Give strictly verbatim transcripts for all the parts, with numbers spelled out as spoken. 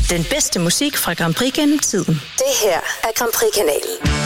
Den bedste musik fra Grand Prix gennem tiden. Det her er Grand Prix-kanalen.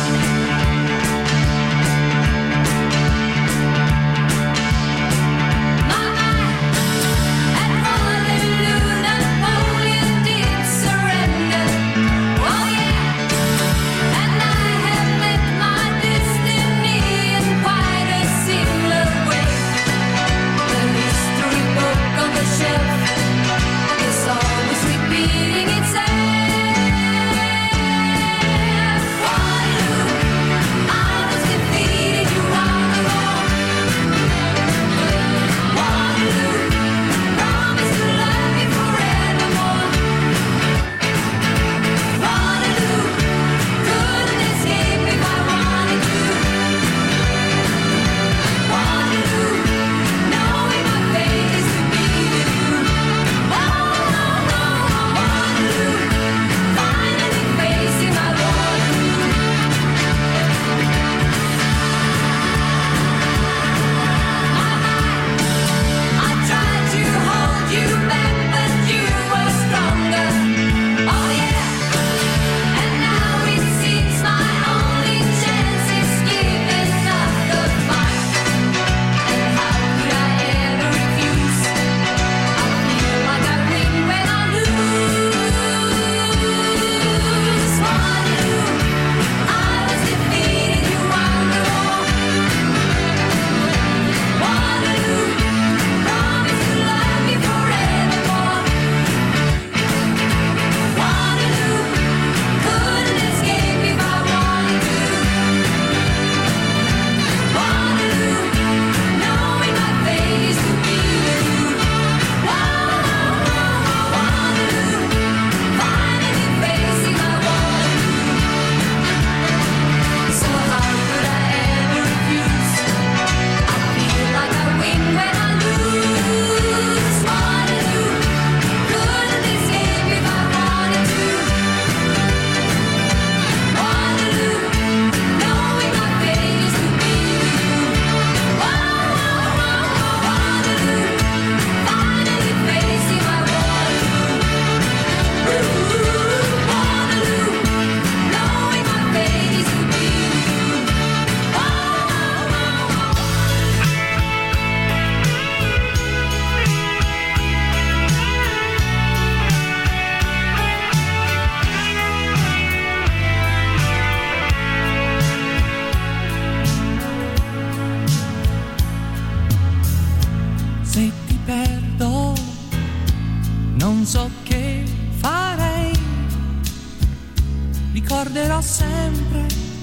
Ricorderò sempre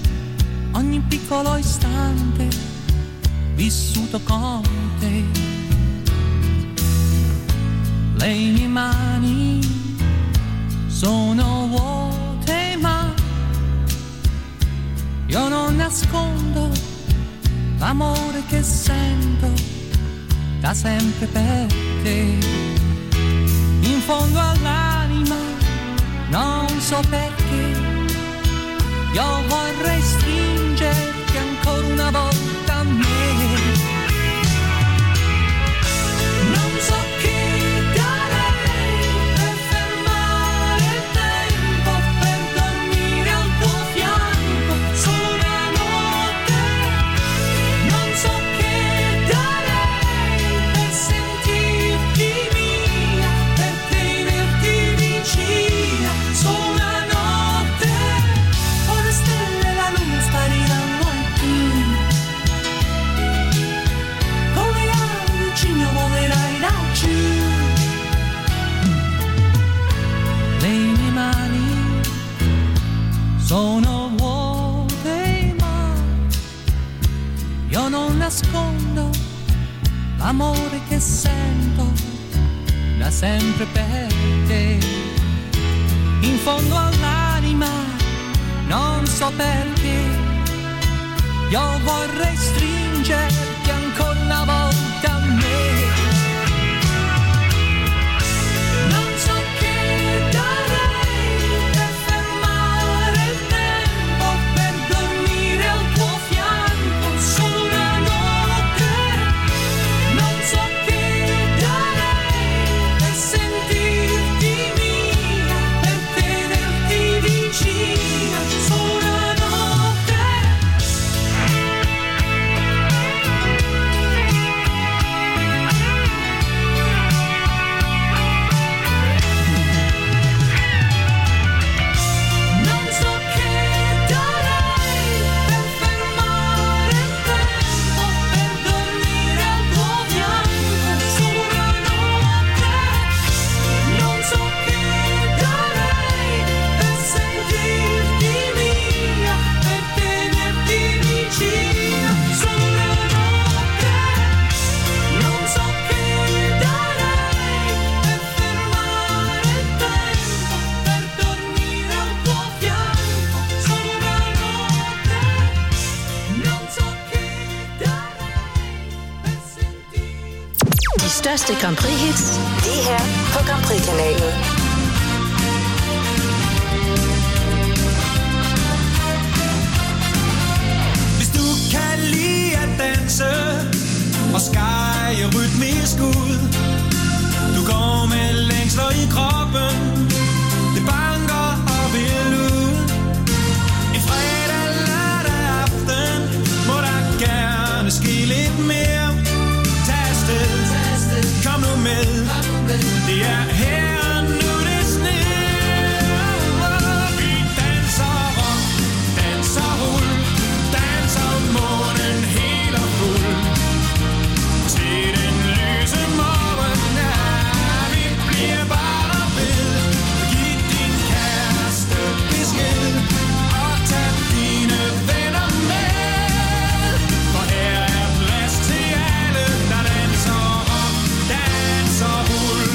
ogni piccolo istante vissuto con te. Le mie mani sono vuote, ma io non nascondo l'amore che sento da sempre per te. In fondo all'anima non so perché io vorrei stringerti ancora una volta a me. Non so che darei per fermare il tempo, per dormire al tuo fianco solo una notte. Non so che darei per sentirti mia, per tenerti vicina solo una notte. Ora stelle, la luna spariranno alcune, con le ali del cigno volerai laggiù. Le mie mani sono vuote, ma io non nascondo l'amore che sento da sempre per te. In fondo all'anima non so perché io vorrei stringerti ancora una volta a me. Non so che darei per fermare il tempo, per dormire al tuo fianco solo una notte. Non so che darei per sentirti mia, per største Grand Prix-hits. Lige her på Grand Prix-kanalen. Hvis du kan lide at danse og skære rytmisk ud, du går med længsler i kroppen, det banker og vil ud. En fredag, lørdag aften må der gerne ske lidt mere. Tag afsted, kom nu med, det er her nu det sner. Vi danser rock, danser rul, danser månen helt og fuld. Til den lyse morgen, ja, vi bliver bare ved. Giv din kæreste besked og tag dine venner med. For her er plads til alle, der danser rock, danser rul.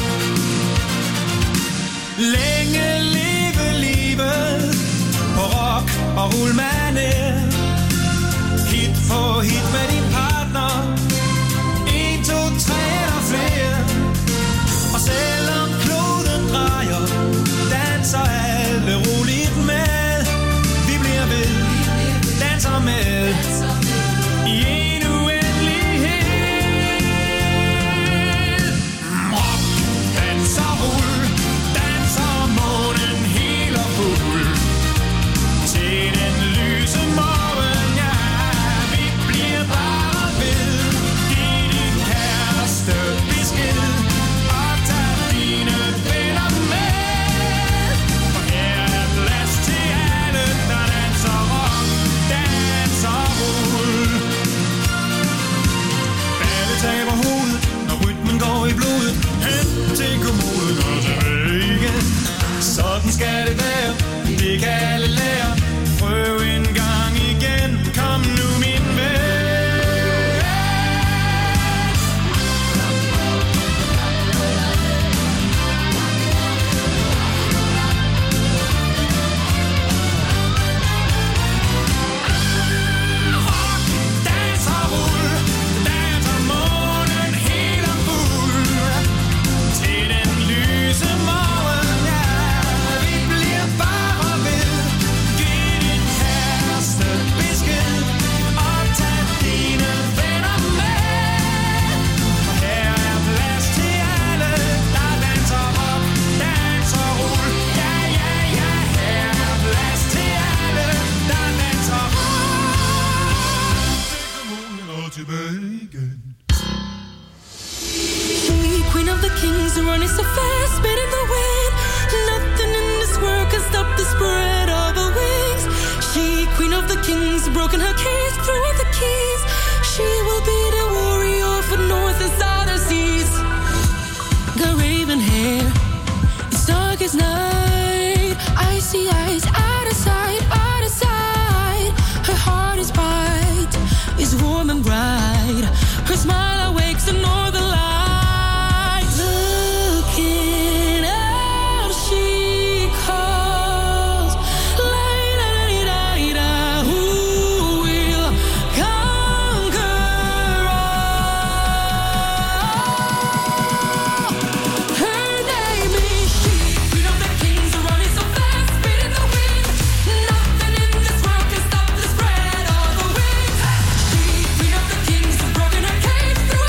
Længe leve livet på rock og rullmanér. Hit på hit med din partner, en, to, tre og flere. Og selvom kloden drejer, danser alle roligt med. Vi bliver ved, danser med i en uendelighed. Rock, danser rull, danser månen helt og fuld. Til den lyse morgen, ja, vi bliver bare ved. Giv din kæreste besked og tag dine venner med. For her er plads til alle, der danser rock, danser rull. Alle taber hovedet, når rytmen går i blodet. Hen til kommoden og tilbage igen. Sådan skal det være, det kan alle lære. Prøv en gang igen, kom nu min ven. Rock, danser rull, danser månen helt og fuld. Til den lyse morgen, ja, vi bliver bare ved. Giv din kæreste besked og tag dine venner med. For her er plads til alle, der danser rock, danser rull. Ja, ja, ja, her er plads til alle, der danser rock. Til kommunen og tilbage igen. She, queen of the kings, running so fast, spitting the wind. Nothing in this world can stop the spread of her wings. She, queen of the kings, broken her case, threw out the keys. She will be the warrior for north and southern seas. Got raven hair, it's dark as night. Icy eyes, out of sight, out of sight. Her heart is bright, is warm and bright. Her smile awakes the northern lights. Looking out, she calls. La-da-da-da-da, who will conquer all? Her name is she, queen of the kings, running so fast, spitting the wind. Nothing in this world can stop the spread of her wings. She, queen of the kings, broken her cage, threw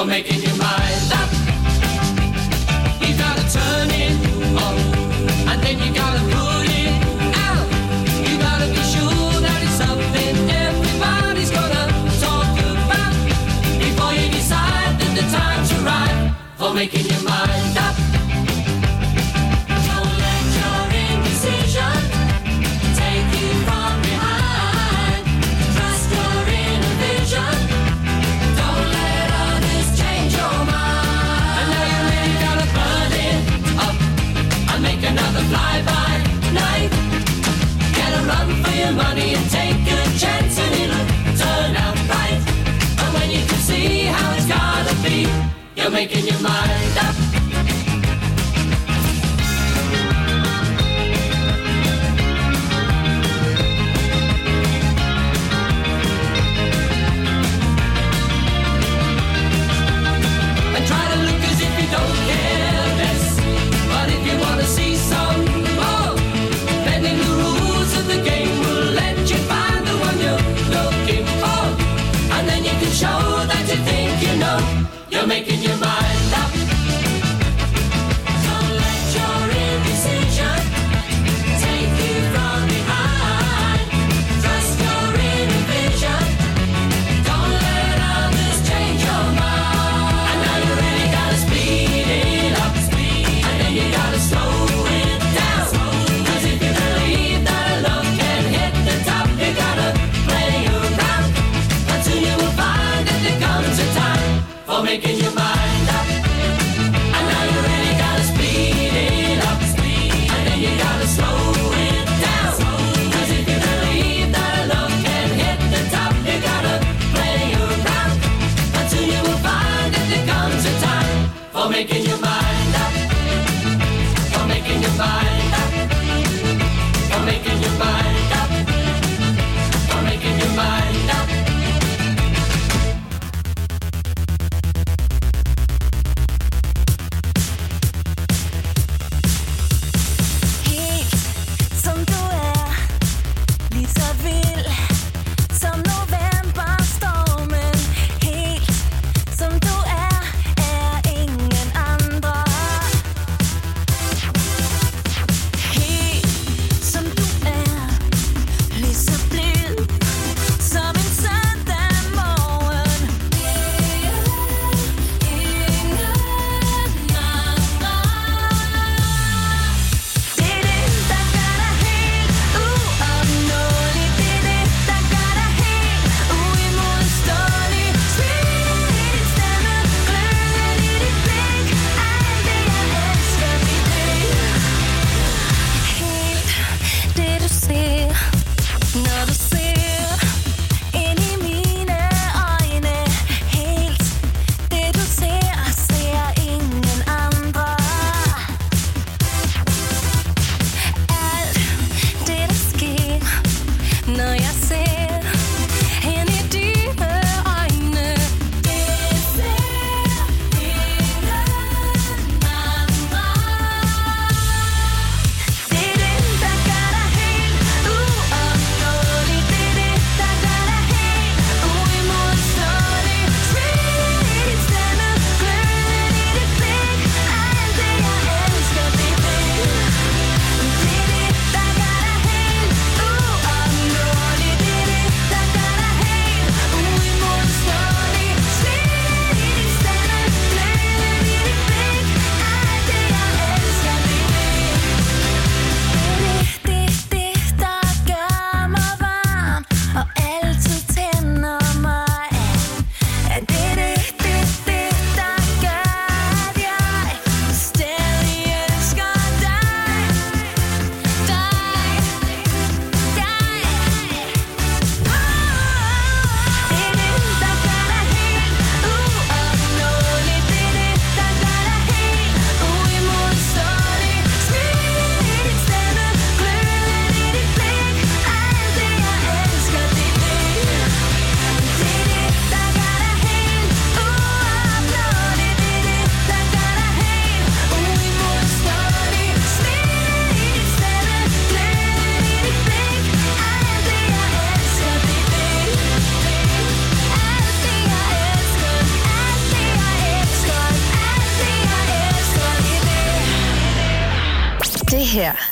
for making your mind up. You gotta turn it on, and then you gotta put it out. You gotta be sure that it's something everybody's gonna talk about before you decide that the time's right for making your mind up. Don't let your indecision take you from behind. Trust your inner vision. Don't let others change your mind. And now you really gotta burn it up and make another fly-by night. Get a run for your money and take a chance and it'll turn out right. And when you can see how it's gotta be, you're making your mind up. And try to look as if you don't care less. But if you want to see some more, bending the rules of the game will let you find the one you're looking for. And then you can show that you think you know. You're making your mind up. Don't let your indecision take you from behind. Trust your inner vision. Don't let others change your mind. And now you really gotta speed it up, speed, and then you gotta slow it down. Cause if you believe that love can hit the top, you gotta play around. And soon you will find that there comes a time for making your mind.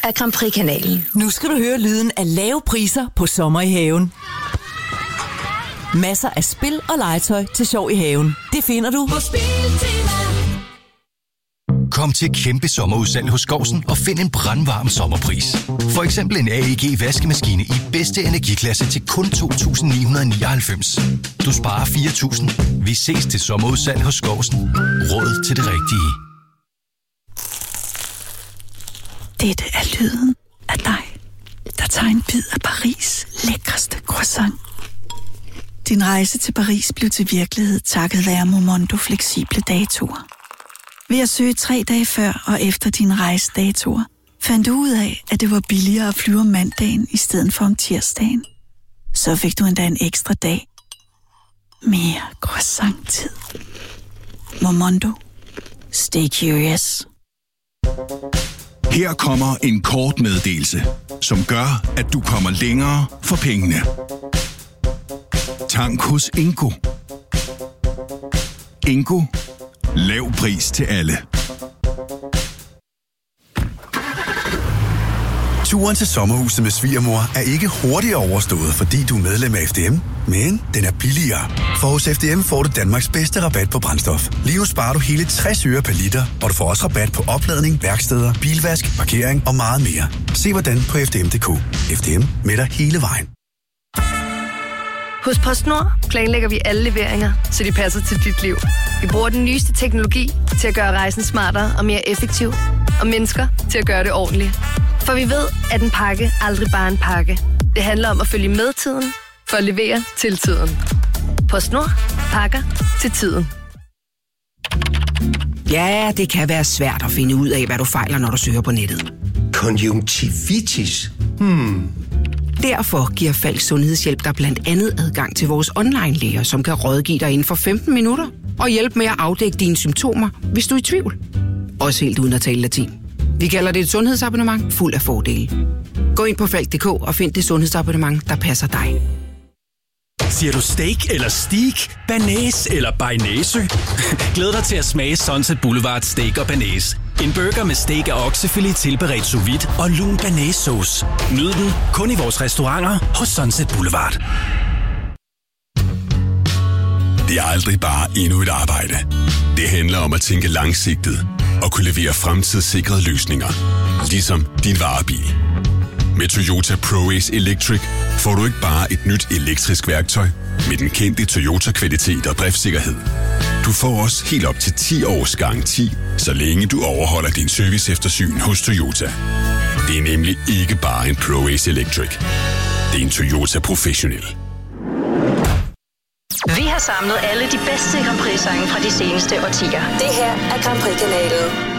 af Grand Prix-kanalen. Nu skal du høre lyden af lave priser på sommer i haven. Masser af spil og legetøj til sjov i haven. Det finder du på Spiltema. Kom til kæmpe sommerudsalg hos Skovsen og find en brandvarm sommerpris. For eksempel en A E G vaskemaskine i bedste energiklasse til kun to tusind ni hundrede nioghalvfems. Du sparer fire tusind. Vi ses til sommerudsalg hos Skovsen. Råd til det rigtige. Dette er lyden af dig, der tager en bid af Paris' lækreste croissant. Din rejse til Paris blev til virkelighed takket være Momondo fleksible datoer. Ved at søge tre dage før og efter din rejsedatoer, fandt du ud af, at det var billigere at flyve om mandagen i stedet for om tirsdagen. Så fik du endda en ekstra dag. Mere croissant-tid. Momondo. Stay curious. Her kommer en kort meddelelse, som gør, at du kommer længere for pengene. Tank hos Ingo. Ingo. Lav pris til alle. Turen til sommerhuset med svigermor er ikke hurtigt overstået, fordi du er medlem af F D M, men den er billigere. For hos F D M får du Danmarks bedste rabat på brændstof. Lige nu sparer du hele tres øre per liter, og du får også rabat på opladning, værksteder, bilvask, parkering og meget mere. Se hvordan på f d m punktum d k. F D M med dig hele vejen. Hos PostNord planlægger vi alle leveringer, så de passer til dit liv. Vi bruger den nyeste teknologi til at gøre rejsen smartere og mere effektiv, og mennesker til at gøre det ordentligt. For vi ved, at en pakke aldrig bare er en pakke. Det handler om at følge med tiden, for at levere til tiden. PostNord. Pakker til tiden. Ja, det kan være svært at finde ud af, hvad du fejler, når du søger på nettet. Konjunktivitis? Hmm... Derfor giver Falk Sundhedshjælp dig blandt andet adgang til vores online-læger, som kan rådgive dig inden for femten minutter og hjælpe med at afdække dine symptomer, hvis du er i tvivl. Også helt uden at tale latin. Vi kalder det et sundhedsabonnement fuld af fordele. Gå ind på falk punktum d k og find det sundhedsabonnement, der passer dig. Siger du steak eller steak, banæs eller bearnaisesø? Glæd dig til at smage Sunset Boulevard Steak og Banæs. En burger med steak og oksefilet tilberedt sous vide og lun banæssauce. Nyd den kun i vores restauranter hos Sunset Boulevard. Det er aldrig bare endnu et arbejde. Det handler om at tænke langsigtet og kunne levere fremtidssikrede løsninger. Ligesom din varebil. Med Toyota ProAce Electric får du ikke bare et nyt elektrisk værktøj med den kendte Toyota-kvalitet og driftssikkerhed. Du får også helt op til ti års garanti, så længe du overholder din serviceeftersyn hos Toyota. Det er nemlig ikke bare en ProAce Electric. Det er en Toyota Professional. Vi har samlet alle de bedste Grand Prix-sange fra de seneste årtier. Det her er Grand Prix-kanalen.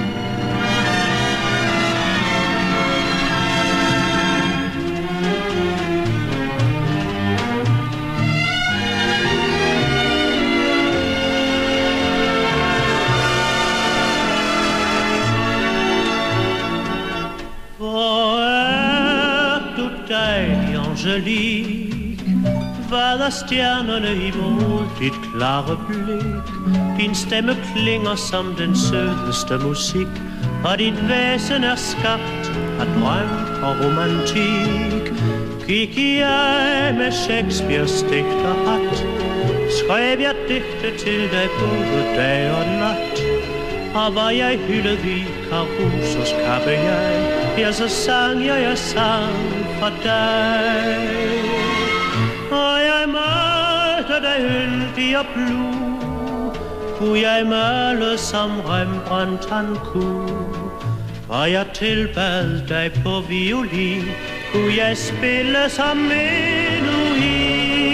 Angelique, hvad er stjernerne imod dit klare blik? Din stemme klinger som den sødeste musik, og dit væsen er skabt af drøm og romantik. Gik jeg med Shakespeares digterhat, skrev jeg digte til dig både dag og nat. Og var jeg hyldet i Carusos kappe jeg, ja, så sang jeg, jeg sang for dig. Og jeg malte dig yndig og blue, kunne jeg male som Rembrandt han kunne. Og jeg tilbad dig på violin, kunne jeg spille som menuhin.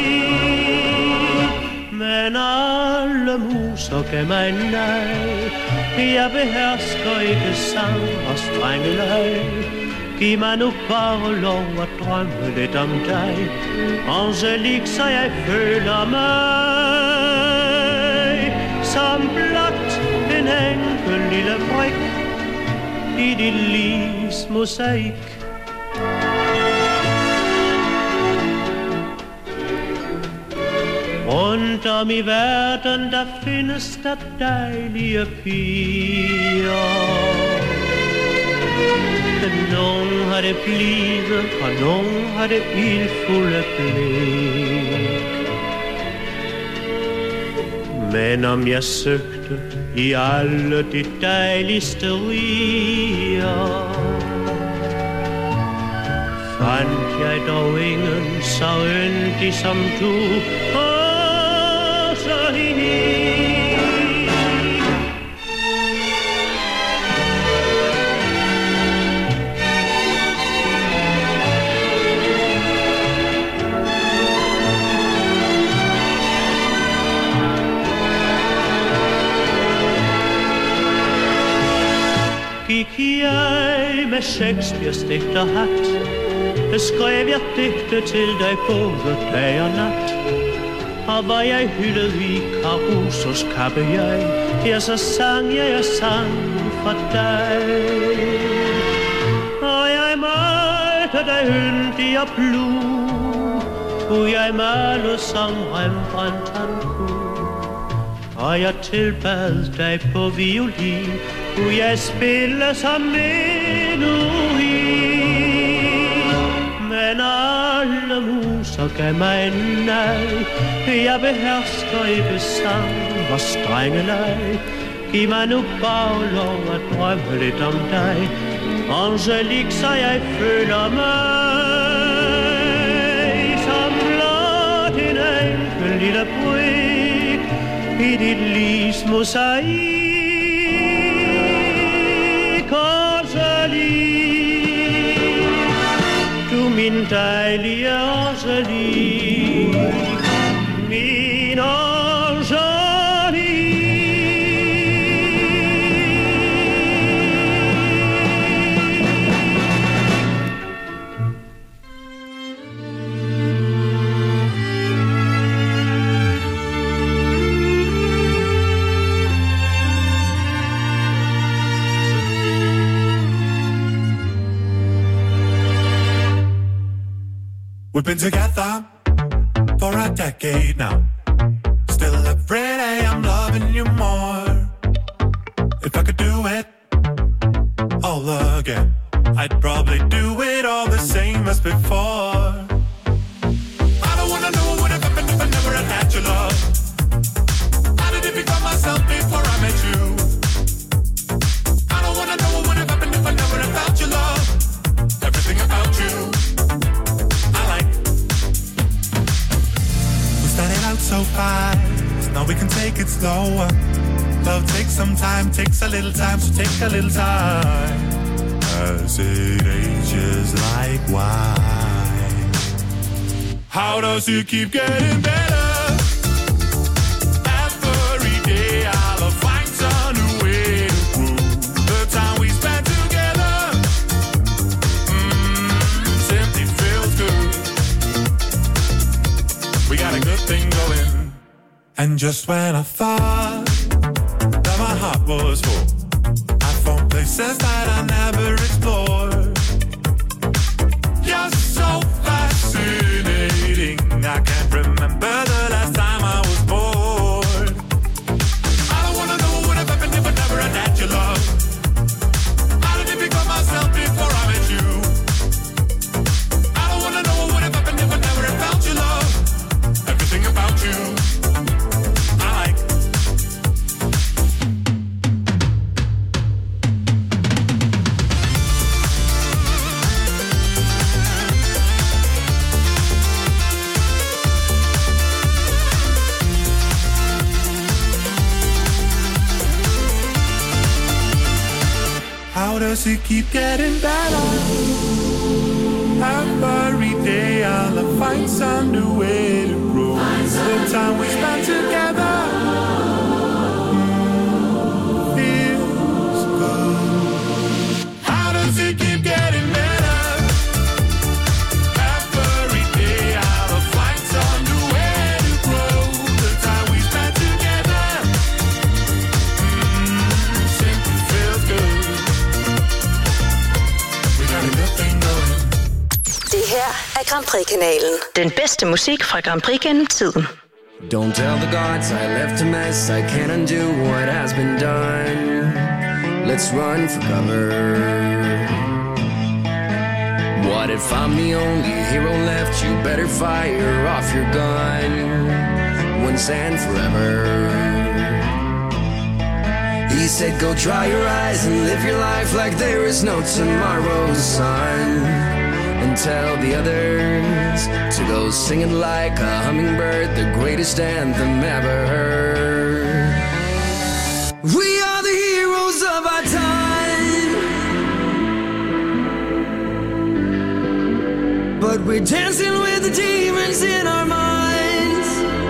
Men alle muser gav mig nej, jeg behersker ikke sang og strenge leg. Giv mig nu bare lov at drømme lidt om dig, Angelique, så jeg føler mig som blot en enkel lille brik i dit livs mosaik. Rundt om i verden, der findes der dejlige piger. nogen har det blide, og nogen har det ildfulde blik. Men om jeg søgte i alle de dejligste riger, fandt jeg dog ingen så yndig som du, og så hende. Gik jeg med Shakespeares digterhat, skrev jeg digte til dig både dag og nat. Og var jeg hyldet i Carusos kappe jeg, ja, så sang jeg og sang for dig. Og jeg malte dig yndig og blue, kunne jeg male som Rembrandt han kunne. Og jeg tilbad dig på violin, kunne jeg spille som Menuhin. Men alle muser gav mig en nej, jeg behersker ikke sang og strenge leg. Giv mig nu bare lov at drømme lidt om dig, Angelique, så jeg føler mig som blot en enkel lille brik i dit livs mosaik. Du min dejlige Angelique, min Angelique. We've been together for a decade now. Still every day I'm loving you more. If I could do it all again, I'd probably do it all the same as before. I don't wanna know what would have happened if I never had had your love. How did it become myself before I met you? I don't wanna know what would have happened if I never had felt your love. Everything about you so fast, now we can take it slower. Love takes some time, takes a little time, so take a little time. As it ages like wine. How does it keep getting better? Every day I'll find some new way to prove the time we spent together. Mm, simply feels good. We got a good thing going. And just when I thought that my heart was full, I found places that I never explored. You're so fascinating, I can't remember the last time I was bored. I don't wanna know what would have happened if I never had had your love. How did it become myself before I met you? I don't wanna know what would have happened if I never had felt your love. Everything about you does it keep getting better? Every day I'll find some new way to grow. The time we spend together mm, feels good. How does it keep getting better? Every day I'll find some new way to grow. The time we spend together mm, simply feels good. Det her er Grand Prix-kanalen. Den bedste musik fra Grand Prix gennem tiden. Don't tell the gods I left a mess. I can't undo what has been done. Let's run for cover. What if I'm the only hero left? You better fire off your gun once and forever. He said, go dry your eyes and live your life like there is no tomorrow, son. And tell the others to go singing like a hummingbird, the greatest anthem ever heard. We are the heroes of our time, but we're dancing with the demons in our minds.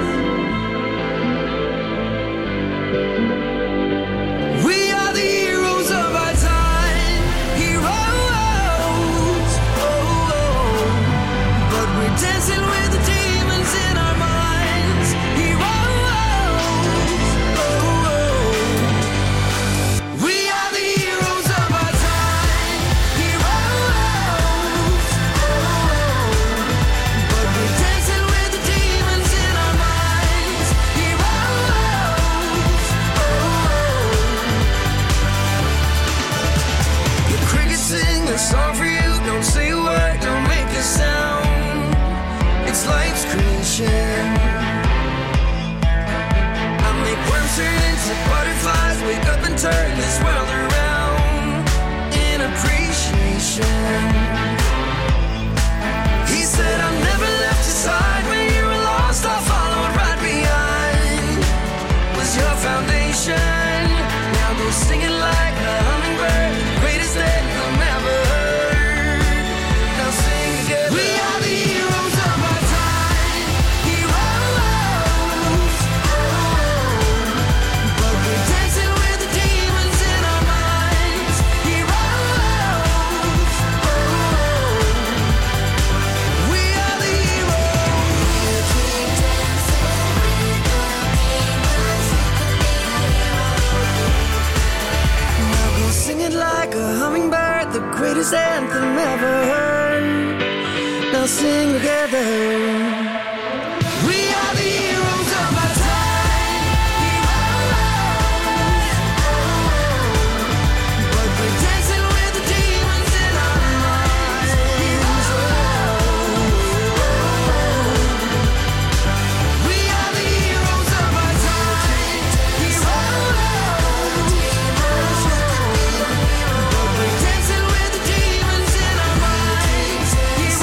We are the heroes of our time, heroes, oh, oh. But we're dancing with the demons in our minds, heroes, oh, oh. We are the heroes of our time, heroes, oh, oh. But we're dancing with the demons in our minds, heroes, oh, oh. The crickets sing a song for you. Don't say a word, don't make a sound. It's life's creation. I make worms turn into butterflies, wake up and turn this world around in appreciation. He said, I never left your side when you were lost. I followed right behind. Was your foundation. Now go singing like a hummingbird, greatest anthem ever heard. Now sing together. We are the heroes of our time, heroes, oh, but we're dancing with the demons in our minds, heroes, oh, we are the heroes. Now go singing like a hummingbird, the greatest anthem ever heard. Now sing together. We are the heroes of our time, heroes, oh, but we're dancing with the demons in our minds, we are the heroes of our time, heroes, but we're dancing with the demons in our minds, heroes,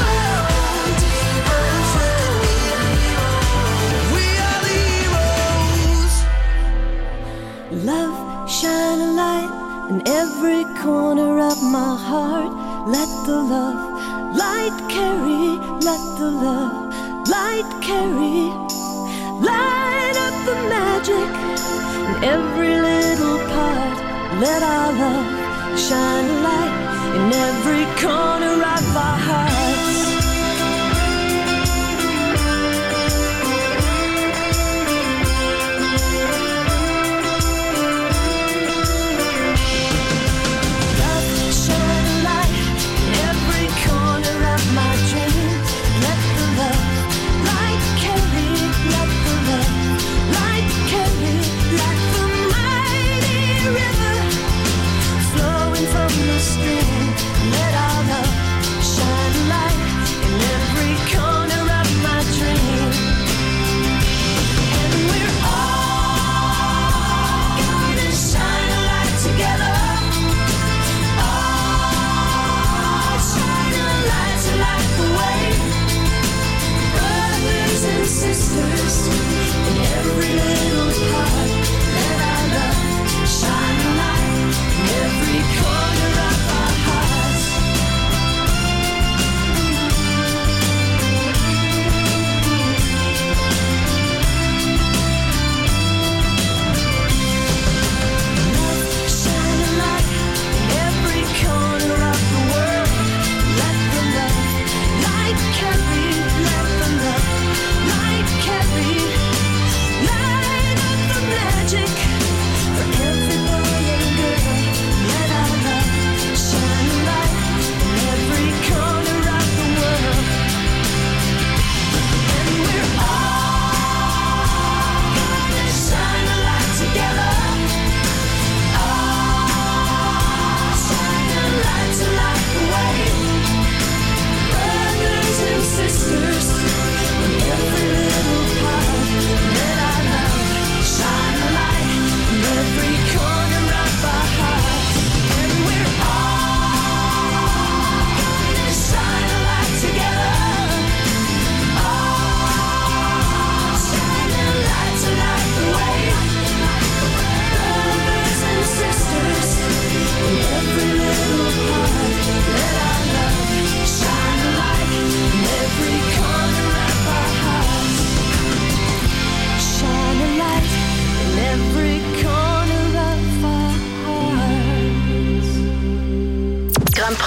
we are the heroes. Love, shine a light in every corner of my heart. Let the love light carry, let the love light carry. Light up the magic in every little part. Let our love shine a light in every corner of our hearts. Love, shine a light in every corner of my dreams. Let the love light carry, let the love light carry, like the mighty river flowing from the stream. Let our love shine a light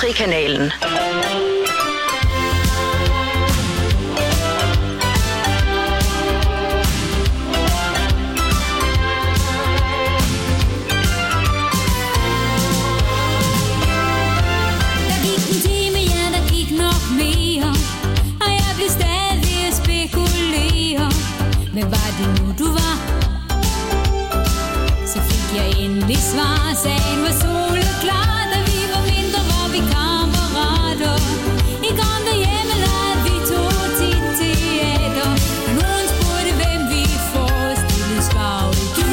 Prix-kanalen. Hvad var det nu, du var? Så fik jeg endelig svar. Sagen var soleklar, da vi var mindre, hvor vi kammerater. I kom derhjemme, lavede vi to tit teater. Og nogen spurgte, hvem vi forestillede, svarede du.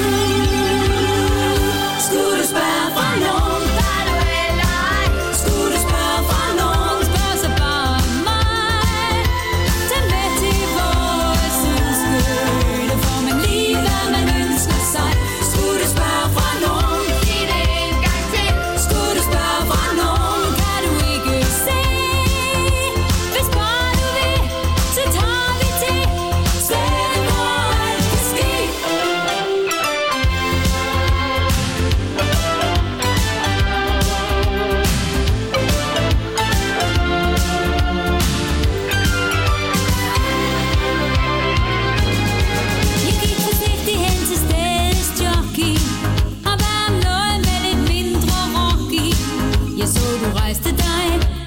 Skulle du spørge fra nogen, var du eller ej? Skulle du spørge fra nogen, spørg så bare mig. Tag med til vores udskød, får man lige hvad man ønsker sig. Skulle du spørge fra nogen, sig det en gang til. Skulle du spørge fra nogen, kan du ikke se. Hvis bare du vil, så tager vi til stedet, hvor alt kan ske. Jeg gik forsigtigt hen til stedets jockey og bad om noget med lidt mindre rock i. Jeg så du rejste dig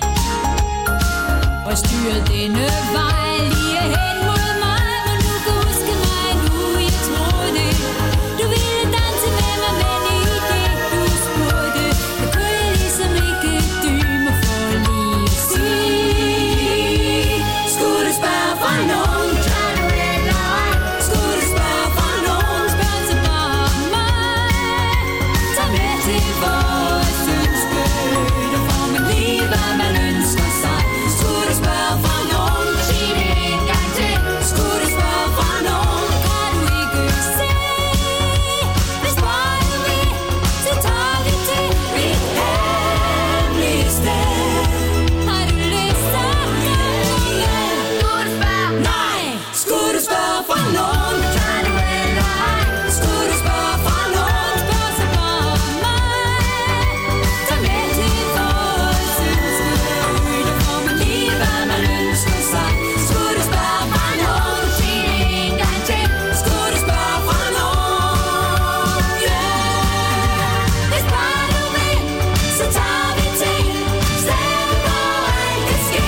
og styrede denne vej lige hen mod mig. Men du kan huske mig nu, jeg troede du ville danse med mig, men i det du spurgte, jeg kunne jeg ligesom ikke dybe mig for lige at sige. Skulle du spørge fra nogen, kan du eller ej? Skulle du spørge fra nogen, spørg så bare mig. Tag med til vores ønskeø, der får man lige hvad man ønsker sig. Skulle du spørge fra nogen, sig det en gang til. Skulle du spørge fra nogen, kan du ikke se. Hvis bare du vil, så tager vi til mit hemmelige sted. Har du lyst til at ringe? Skulle du spørge? Nej! Skulle du spørge fra nogen, kan du eller ej? Skulle du spørge fra nogen, spørg så bare mig. Tag med til vores ønskeø, der får man lige hvad man ønsker sig. Skulle du spørge fra nogen, sig det en gang til. Skulle du spørge fra nogen, yeah. Hvis bare du vil, så tager vi til stedet, hvor alt kan ske.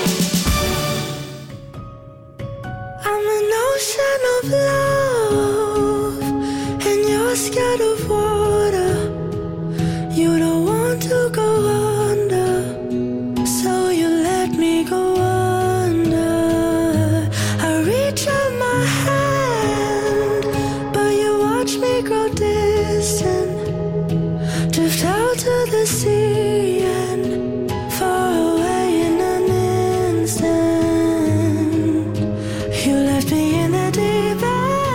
I'm an ocean of love, and you're scared of water. You don't want to go under, so you let me go under. I reach out my hand, but you watch me grow distant. Drift out to the sea and far away in an instant. You left me in the deep end.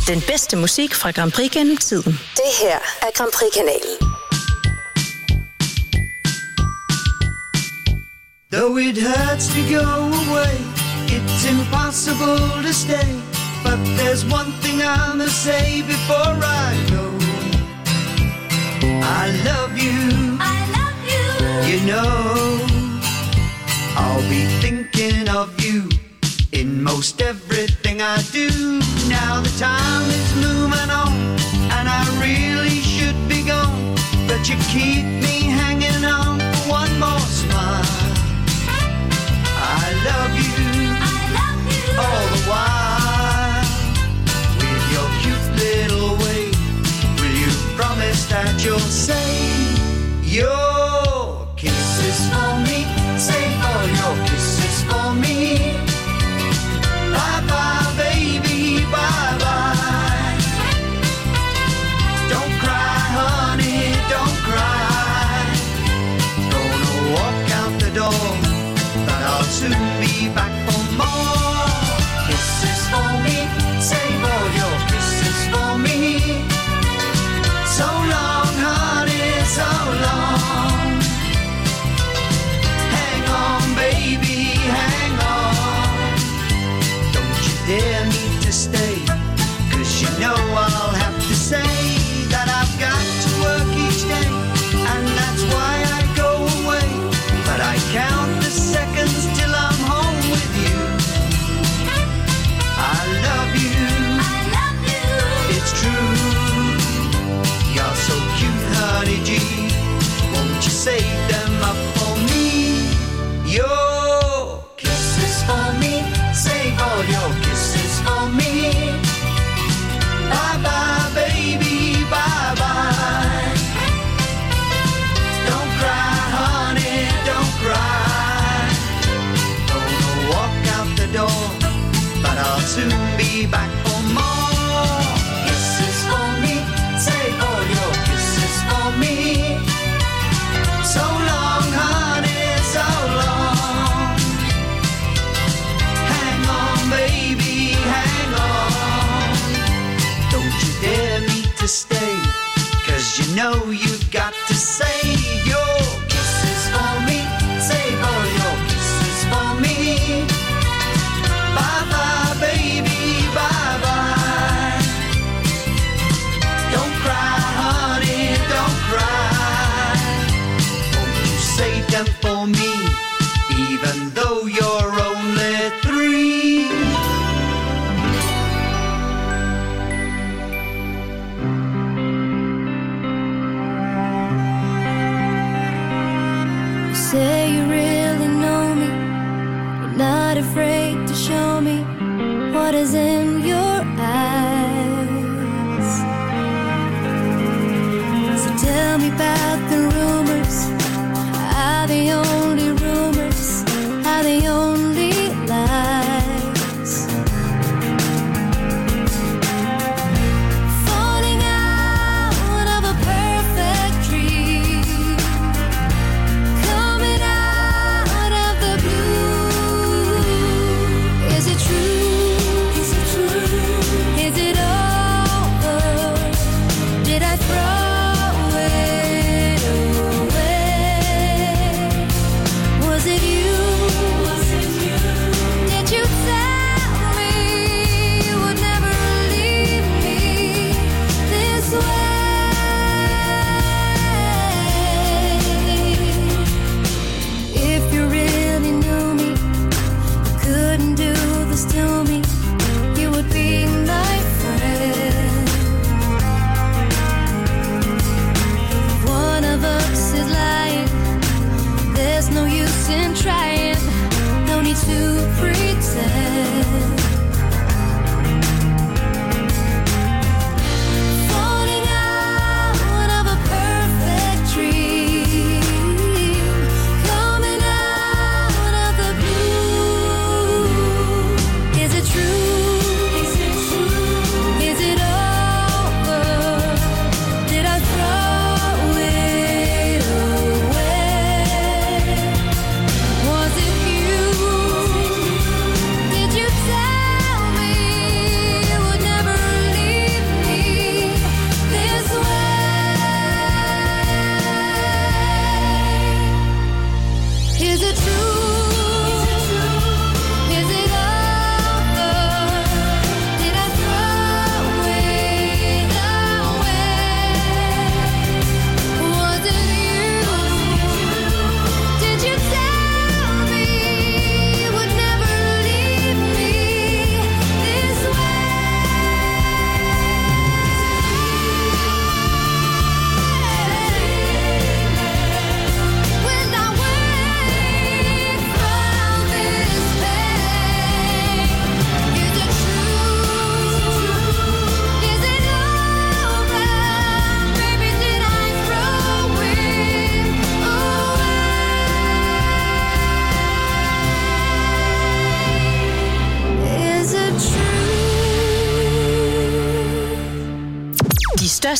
Den bedste musik fra Grand Prix gennem tiden. Det her er Grand Prix-kanalen. Though it hurts to go away, it's impossible to stay. But there's one thing I must say before I go. I love you. I love you. You know, I'll be thinking of you in most everything I do. Now the time is moving on, and I really should be gone, but you keep me hanging on for one more smile. I love you, I love you all the while. With your cute little way, will you promise that you'll say your kisses for me? Save all your kisses for me. Bye bye, baby, bye bye. Don't cry, honey, don't cry. Gonna walk out the door, but I'll soon be back for more. Kisses for me, save all your kisses for me. So long, honey, so long. Hang on, baby, hang on. Don't you dare me to stay, 'cause you know I'll have to say that I've got to work each day, and that's why I go away. But I count the seconds till I'm home with you. I love you, I love you, it's true. You're so cute, honey G, won't you save them up for me? Your kisses for me, save all your kisses for me. Bye bye, baby, bye bye. Don't cry, honey, don't cry. Gonna walk out the door, but I'll soon be back for more. Kisses for me, save all your kisses for me. So long, honey, so long. Hang on, baby, hang on. Don't you dare me to stay, 'cause you know you've got to save your kisses for me. Save all your kisses for me. Bye bye, baby, bye bye. Don't cry, honey, don't cry. Won't you save them for me, even though you're only three? Say you really know me, you're not afraid to show me what is in your eyes. So tell me about the rumors, are they only rumors, are they only lies? Falling out of a perfect dream, coming out of the blue. Is it true? Is it true?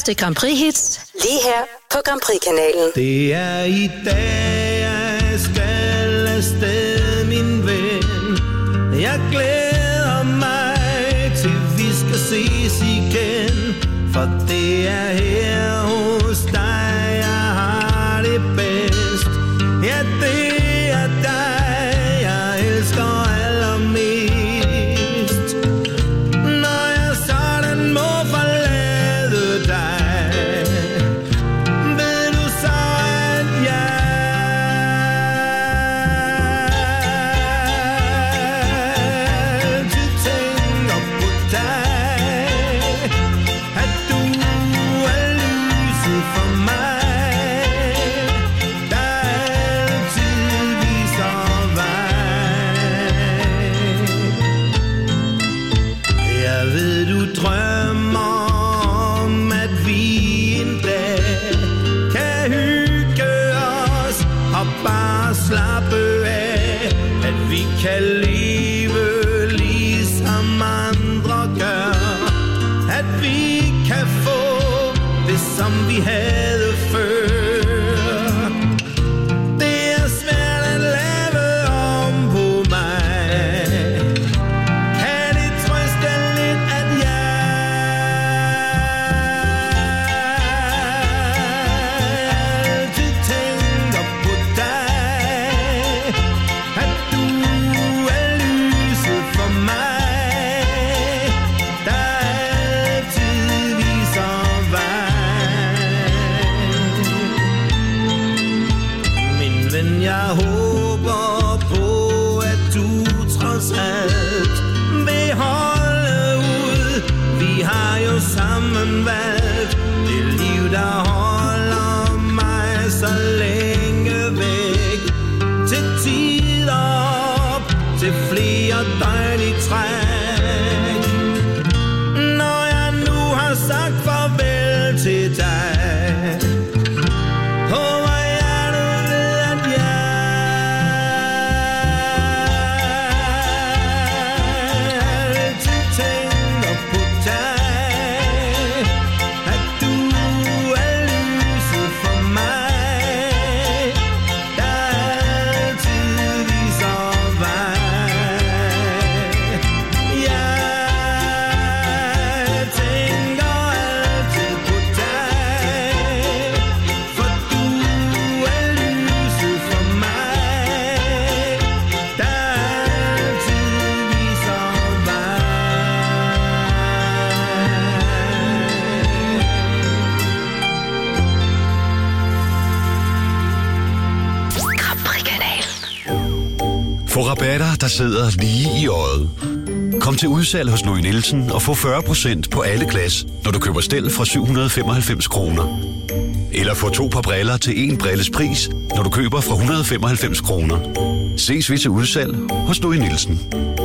bedste Grand Prix-hits. Lige her på Grand Prix-kanalen. Det er i dag, jeg skal afsted, min ven. Jeg glæder mig til, vi skal ses igen. For det er her hos dig, jeg har det bedst. Ja, det er dig, jeg elsker allermest. Når jeg sådan må forlade dig, ved du så, at jeg altid tænker på dig. At du er lyset for mig, der altid viser vej. Jeg ved, du drømmer om, at vi en dag kan hygge os og bare slappe af. At vi kan leve ligesom andre gør. At vi kan få det, som vi havde før. Det er svært at lave om på mig. Kan det trøste lidt, at jeg altid tænker på dig. At du er lyset for mig, der altid viser vej. Min ven, jeg håber på, at du trods alt vil holde ud. Vi har jo sammen valgt det liv, der holder mig så længe væk. Til tider op, til flere døgn i træk. Når jeg nu har sagt farvel til dig, håber jeg, du ved, at jeg altid tænker på dig. At du er lyset for mig, der altid viser vej. Jeg tænker altid på dig, for du er lyset for mig, der altid viser vej. Grand Prix-kanalen. Få rabatter, der sidder lige i øjet. Kom til udsalg hos Louis Nielsen og få fyrre procent på alle glas, når du køber stel fra syv hundrede femoghalvfems kroner. Eller få to par briller til en brilles pris, når du køber fra et hundrede femoghalvfems kroner. Ses vi til udsalg hos Louis Nielsen.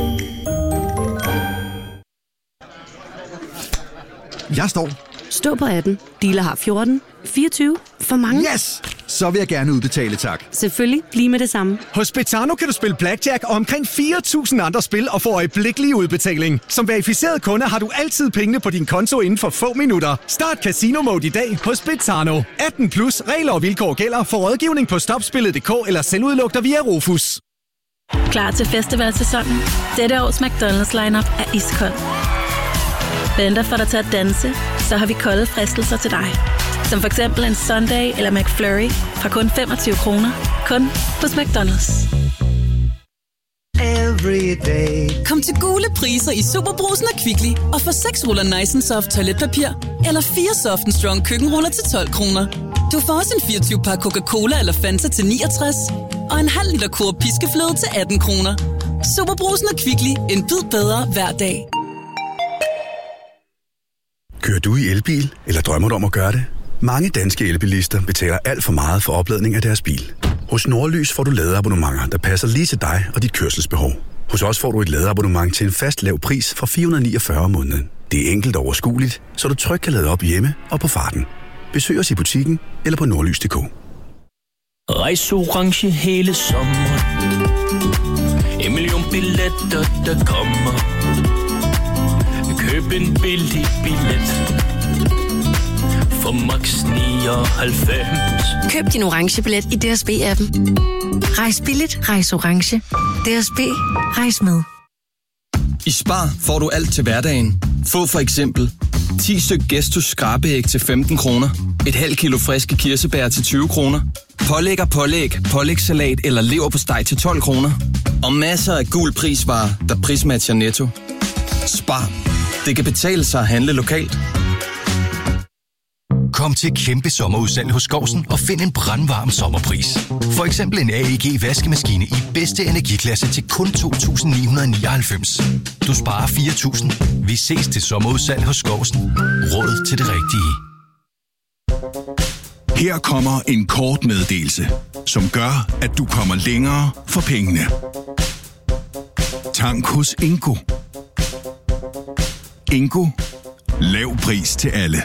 Jeg står. Stå på atten. Dealer har fjorten. fireogtyve. For mange. Yes! Så vil jeg gerne udbetale, tak. Selvfølgelig. Lige med det samme. Hos Betano kan du spille blackjack og omkring fire tusind andre spil og få øjeblikkelig udbetaling. Som verificeret kunde har du altid pengene på din konto inden for få minutter. Start Casino Mode i dag hos Betano. atten plus. Regler og vilkår gælder. For rådgivning på stopspillet punktum d k eller selvudluk dig via Rufus. Klar til festivalsæsonen? Dette års McDonald's lineup er iskold. Venter for dig til at danse, så har vi kolde fristelser til dig. Som for eksempel en Sunday eller McFlurry fra kun femogtyve kroner. Kun hos McDonald's. Every day. Kom til gule priser i Superbrugsen og Kvickly og få seks ruller Nice and Soft toiletpapir eller fire Soft and Strong køkkenruller til tolv kroner. Du får også en fireogtyve pakke Coca-Cola eller Fanta til niogtres og en halv liter kur piskefløde til atten kroner. Superbrugsen og Kvickly. En bid bedre hver dag. Kører du i elbil, eller drømmer du om at gøre det? Mange danske elbilister betaler alt for meget for opladning af deres bil. Hos Nordlys får du ladeabonnementer, der passer lige til dig og dit kørselsbehov. Hos os får du et ladeabonnement til en fast lav pris fra fire hundrede niogfyrre om måneden. Det er enkelt og overskueligt, så du trygt kan lade op hjemme og på farten. Besøg os i butikken eller på nordlys punktum d k. Rejs orange hele sommeren. En million billetter, der kommer. Køb en billig billet. for max nioghalvfems. Køb din orange billet i D S B-appen. Rejs billigt, rejs orange. D S B, rejs med. I Spar får du alt til hverdagen. Få for eksempel ti styk Gestus skrabeæg til femten kroner, et halvt kilo friske kirsebær til tyve kroner, pålæg og pålæg, pålægssalat eller leverpostej til tolv kroner, og masser af gul prisvarer, der prismatcher Netto. Spar. Det kan betale sig at handle lokalt. Kom til kæmpe sommerudsalg hos Skousen og find en brandvarm sommerpris. For eksempel en A E G vaskemaskine i bedste energiklasse til kun to tusind ni hundrede nioghalvfems. Du sparer fire tusind. Vi ses til sommerudsalg hos Skousen. Råd til det rigtige. Her kommer en kort meddelelse, som gør, at du kommer længere for pengene. Tank hos Ingo. Ingo. Lav pris til alle.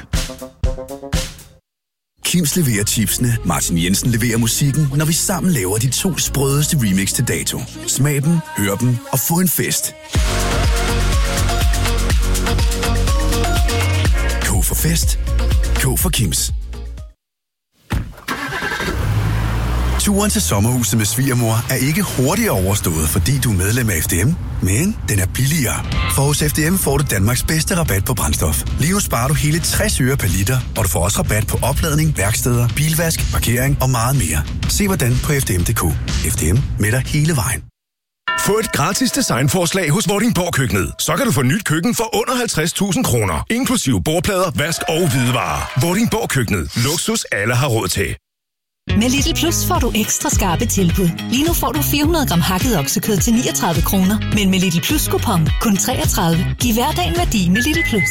Kims leverer chipsene, Martin Jensen leverer musikken, når vi sammen laver de to sprødeste remix til dato. Smag dem, hør dem og få en fest. K for fest. K for Kims. Turen til sommerhuset med svigermor er ikke hurtigere overstået, fordi du er medlem af F D M, men den er billigere. For hos F D M får du Danmarks bedste rabat på brændstof. Lige nu sparer du hele tres øre per liter, og du får også rabat på opladning, værksteder, bilvask, parkering og meget mere. Se hvordan på f d m punktum d k. F D M med dig hele vejen. Få et gratis designforslag hos Vordingborg Køkkenet. Så kan du få nyt køkken for under halvtreds tusind kroner. Inklusive bordplader, vask og hvidevarer. Vordingborg Køkkenet. Luksus alle har råd til. Med Lidl Plus får du ekstra skarpe tilbud. Lige nu får du fire hundrede gram hakket oksekød til niogtredive kroner. Men med Lidl Plus kupon kun treogtredive. Giv hverdagen værdi med Lidl Plus.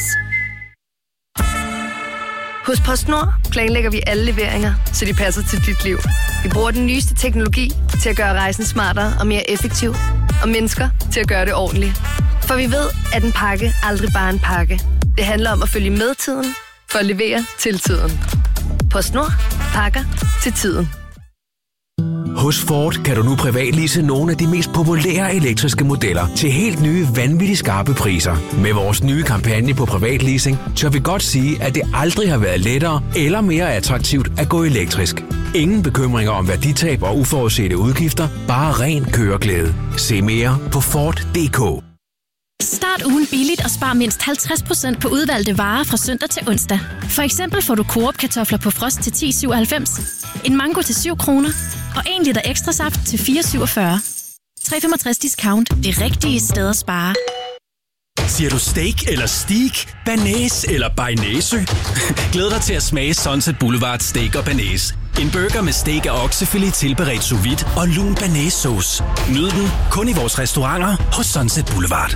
Hos PostNord planlægger vi alle leveringer, så de passer til dit liv. Vi bruger den nyeste teknologi til at gøre rejsen smartere og mere effektiv. Og mennesker til at gøre det ordentligt. For vi ved, at en pakke aldrig bare er en pakke. Det handler om at følge med tiden for at levere til tiden. PostNord. Pakker til tiden. Hos Ford kan du nu privatlease nogle af de mest populære elektriske modeller til helt nye, vanvittigt skarpe priser. Med vores nye kampagne på privatleasing, tør vi godt sige, at det aldrig har været lettere eller mere attraktivt at gå elektrisk. Ingen bekymringer om værditab og uforudsete udgifter, bare ren køreglæde. Se mere på Ford punktum d k. Start ugen billigt og spar mindst halvtreds procent på udvalgte varer fra søndag til onsdag. For eksempel får du Coop-kartofler på frost til ti syvoghalvfems, en mango til syv kroner og en liter ekstra saft til fire syvogfyrre. tre komma femogtres discount. Det rigtige sted at spare. Siger du steak eller steak, bearnaise eller bearnaise? Glæd dig til at smage Sunset Boulevard Steak og Bearnaise. En burger med steak og oksefilet tilberedt sous vide og lun bearnaise sauce. Nyd den kun i vores restauranter hos Sunset Boulevard.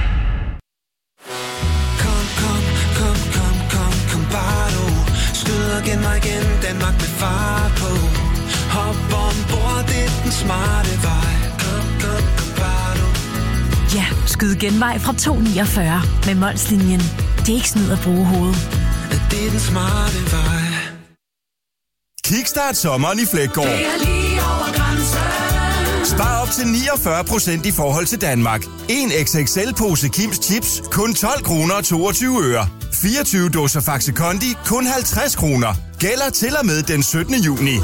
Kom, kom, kom, kom, kom, kom bare du. Skyd igen mig igen, Danmark med fart på. Hop ombord, det er den smarte vej. Kom, kom, kom bare du. Ja, skyd genvej fra to niogfyrre med Molslinjen. Det er ikke snyd at bruge hovedet. Det er den smarte vej. Kickstart sommeren i Fleggaard. Det er lige over grænsen. Spar op til niogfyrre procent i forhold til Danmark. En X X L-pose Kims Chips, kun tolv kroner og toogtyve øre. fireogtyve dåser Faxe Kondi, kun halvtreds kroner. Gælder til og med den syttende juni.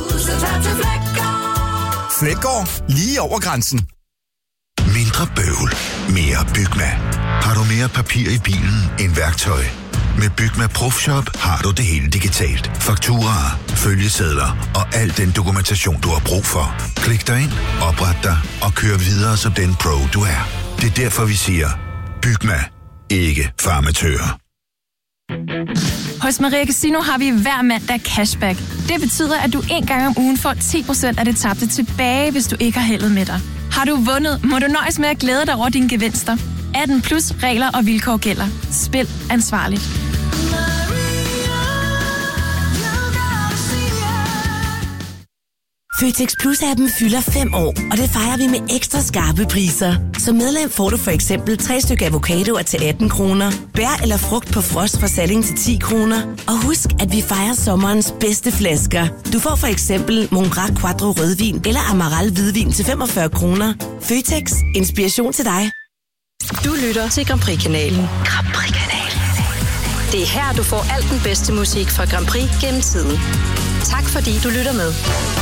Fleggaard, lige over grænsen. Mindre bøvl, mere Bygma. Har du mere papir i bilen end værktøj? Med Bygma Profshop har du det hele digitalt. Fakturaer, følgesedler og al den dokumentation, du har brug for. Klik dig ind, opret dig og kør videre som den pro, du er. Det er derfor, vi siger, Bygma, ikke farmatører. Hos Maria Casino har vi hver mandag cashback. Det betyder, at du en gang om ugen får ti procent af det tabte tilbage, hvis du ikke har heldet med dig. Har du vundet, må du nøjes med at glæde dig over dine gevinster. atten plus regler og vilkår gælder. Spil ansvarligt. Føtex Plus-appen fylder fem år, og det fejrer vi med ekstra skarpe priser. Som medlem får du for eksempel tre stykker avocadoer til atten kroner, bær eller frugt på frost fra Salling til ti kroner. Og husk, at vi fejrer sommerens bedste flasker. Du får for eksempel Mongrac Quattro rødvin eller Amaral hvidvin til femogfyrre kroner. Føtex. Inspiration til dig. Du lytter til Grand Prix-kanalen. Grand Prix-kanalen. Det er her, du får alt den bedste musik fra Grand Prix gennem tiden. Tak fordi du lytter med.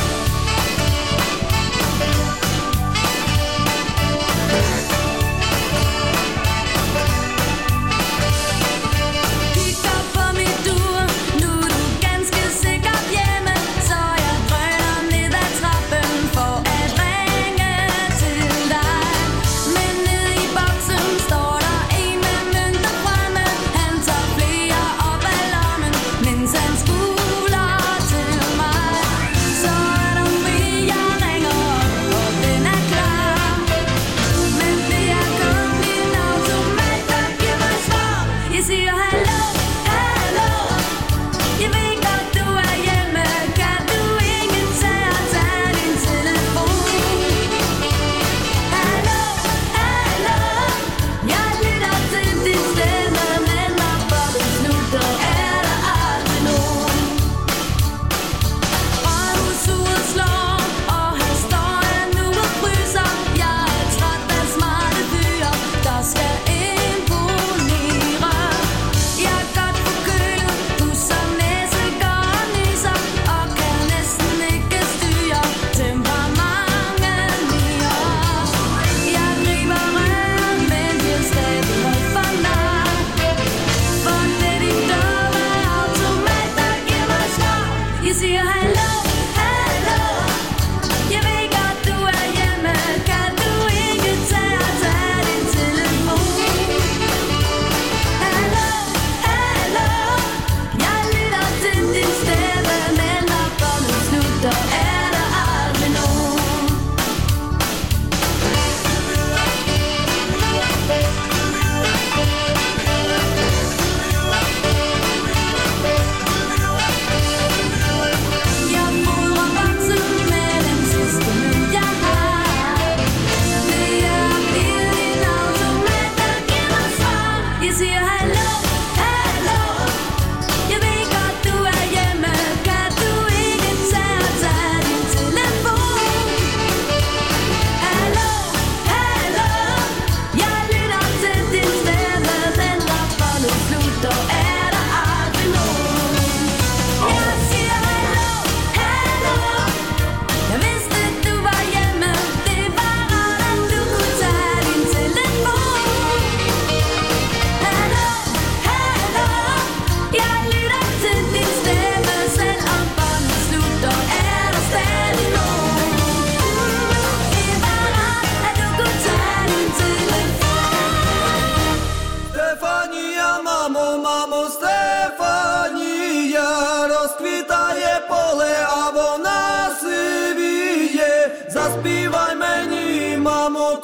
Заспівай мені, мамо,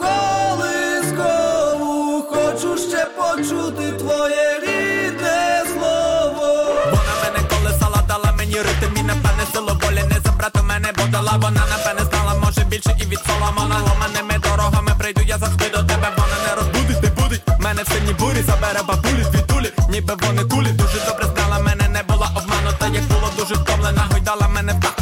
колискову, хочу ще почути твоє рідне слово. Вона мене колесала, дала мені ритм і напевне силу волі не забрати мене подала. Вона напевне знала, може більше і від Соломона. Ломаними дорогами прийду, я завжди до тебе. Вона не розбудить, не будить мене в сильній бурі, забере бабулі, звідулі, ніби вони кулі. Дуже добре знала мене, не була обманута, як було дуже втомлена, гойдала мене в так.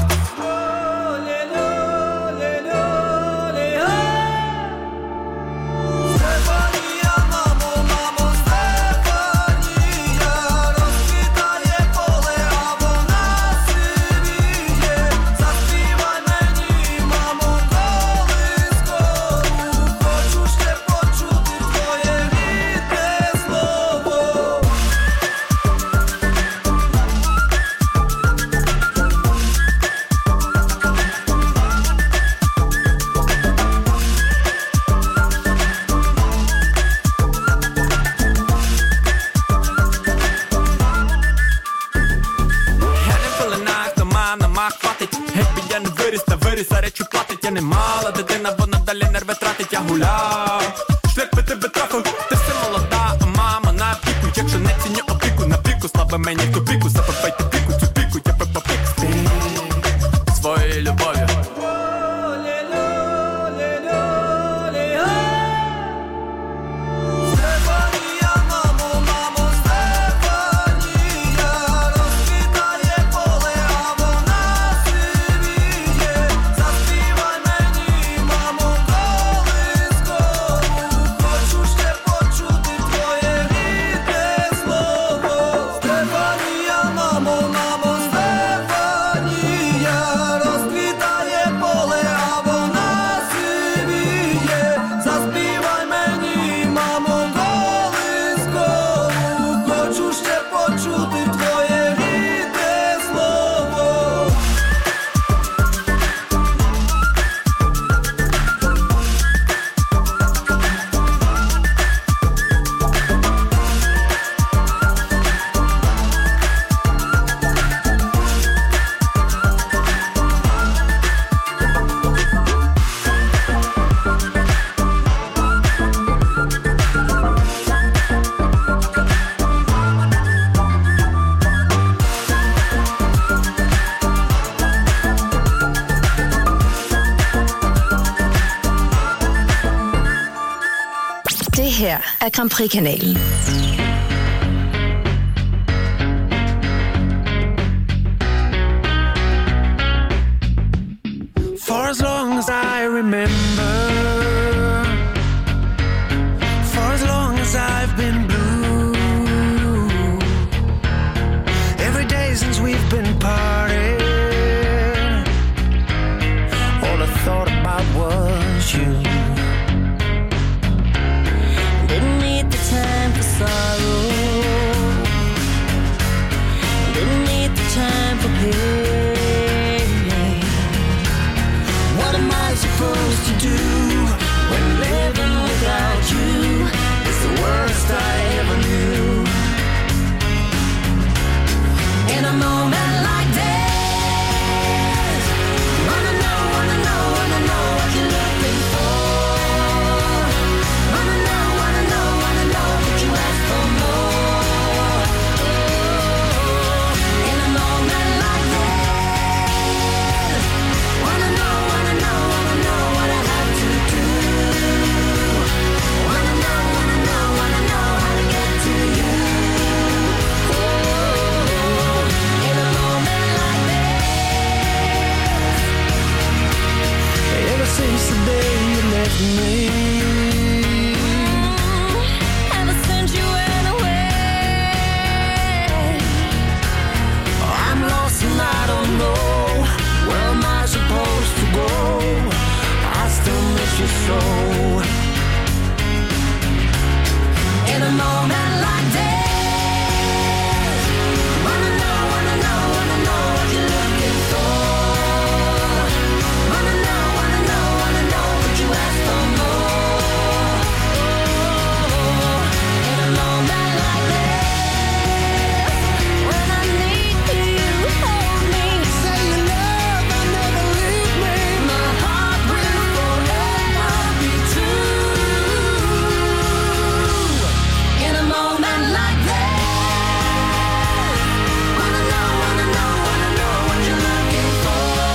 Я не мала дитина, вона далі нерви тратить, я гуляв. Шлях би тебе трафив, ти все молода, а мама на піку. Якщо не ціню опіку, на піку, слава мені в тупіку. Запивайте піку, цю піку, я пепа пік стій своєю любов'ю. Заспівай мені, мамо, колискову. her er Grand Prix-kanalen. For as long as I remember, for as long as I've been blue, every day since we've been parting, all I thought about was you. Didn't need the time for sorrow, didn't need the time for pain. What am I supposed to do when living without you is the worst I ever knew? In a moment like this, wanna know, wanna know, wanna know what you're looking for. Wanna know, wanna know, wanna know what you ask for more. In a moment like this, wanna know, wanna know, wanna know what I have to do. Wanna know, wanna know, wanna know how to get to you. In a moment like this, Ever since the day you left me,